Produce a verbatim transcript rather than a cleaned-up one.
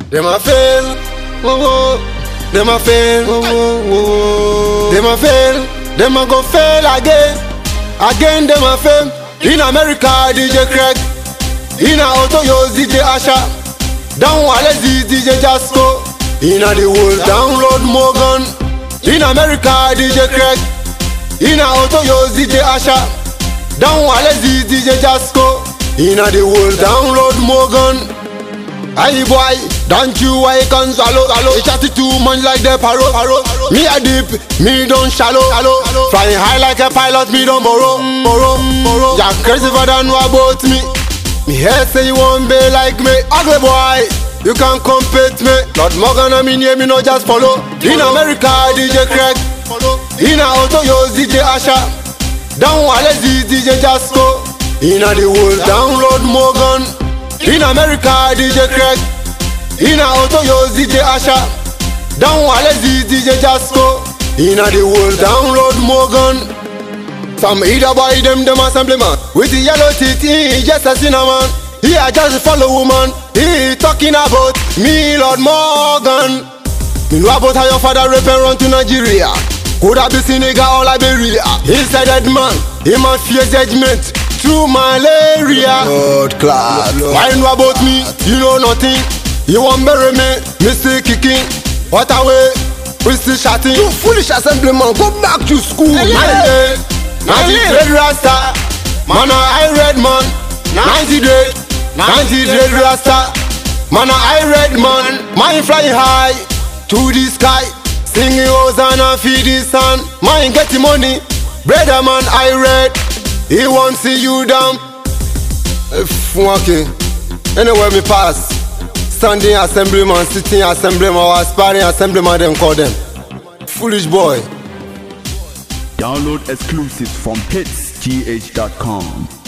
Them a fail, whoa, whoa. Them a fail, whoa, whoa, whoa. Them a fail, them a go fail again. Again them a fail. In America D J Craig, in a Auto Yos D J Asha, down Walezi D J Jasco. In a the world download Morgan. In America D J Craig, in a Auto Yos D J Asha, down Walezi D J Jasco. In a the world download Morgan. Aye boy, don't you I can swallow, swallow. They chatty too much like the parrot, parrot. Me a deep, me don't shallow, shallow. Flying high like a pilot, me don't borrow, borrow, borrow. You're crazy for than what about me. Me head say you won't be like me. Ugly boy, you can't compete me. Lord Morgan and me name, me no just follow. In America D J Craig, in a Auto Yos D J Asha, down Walezi D J Jasco. In a the world download Morgan. In America D J Craig, in a Auto Yos D J Asha, down Walezi D J Jasco. In a the world download Morgan. Some either buy them them assemblyman with the yellow teeth, he just a cinnamon. He a just follow woman. He talking about me Lord Morgan. Me know about how your father rape and run to Nigeria. Could have been Senegal or Liberia. He's a dead man, he must fear judgment through malaria. Lord class. Why know about me? You know nothing. You want bury me? Me still kicking. What away? We still shouting. You foolish assemblyman, go back to school. ninety, ninety dread rasta. Man I red man. ninety dread, ninety dread rasta. Man I red man. Mine flying high to the sky, singing Hosanna feed the sun. Mine getting money. Brother man I red. He won't see you down. Okay. Anywhere me pass, standing assemblyman, sitting assemblyman, or aspiring assemblyman, them call them foolish boy. Download exclusives from hits g h dot com.